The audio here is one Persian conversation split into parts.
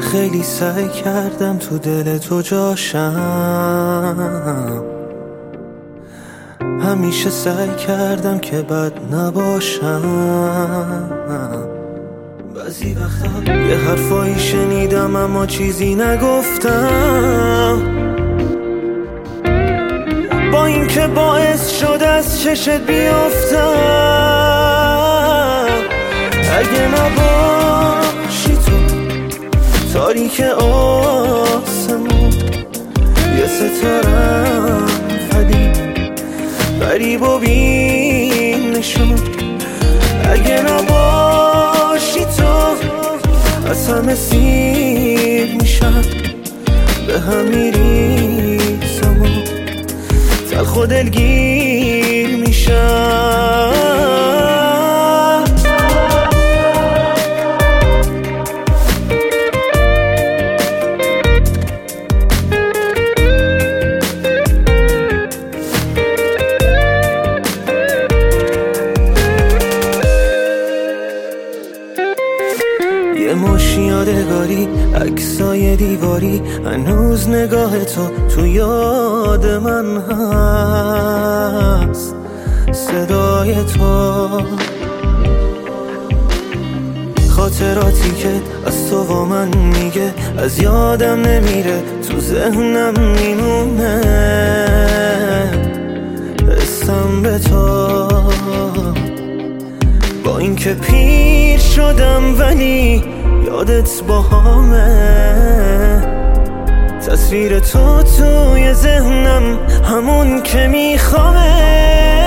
خیلی سعی کردم تو دل تو جاشم، همیشه سعی کردم که بد نباشم. بعضی وقتا یه حرفایی شنیدم اما چیزی نگفتم، با اینکه باعث شد از چشت بیافتم. اگه نباشی تو تاریک آسمون، یه ستارم پدید غریب و بین نشون. اگه نباشی تو از همه سیر میشم، به هم میریزم و تلخ و دلگیر میشم. یه مش یادگاری، عکسای دیواری، هنوز نگاه تو یاد من هست. صدای تو، خاطراتی که از تو با من میگه، از یادم نمیره، تو ذهنم میمونه. حسم به تو، با اینکه پیر شدم ولی یادت باهامه. تصویر تو توی ذهنم همون که میخوامه.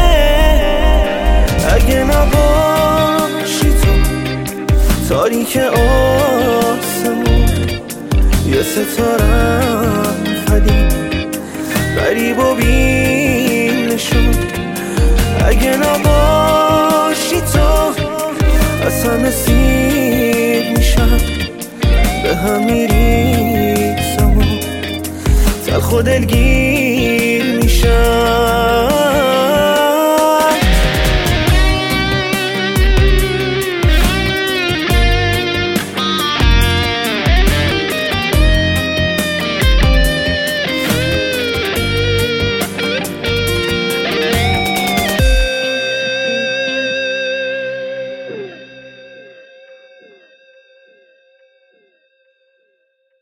اگه نباشی تو تاریک آسمون، یه ستارم پدید غریب و بین نشون. اگه نباشی تو از همه سیر میشم، به هم میریزم و تلخ و دلگیر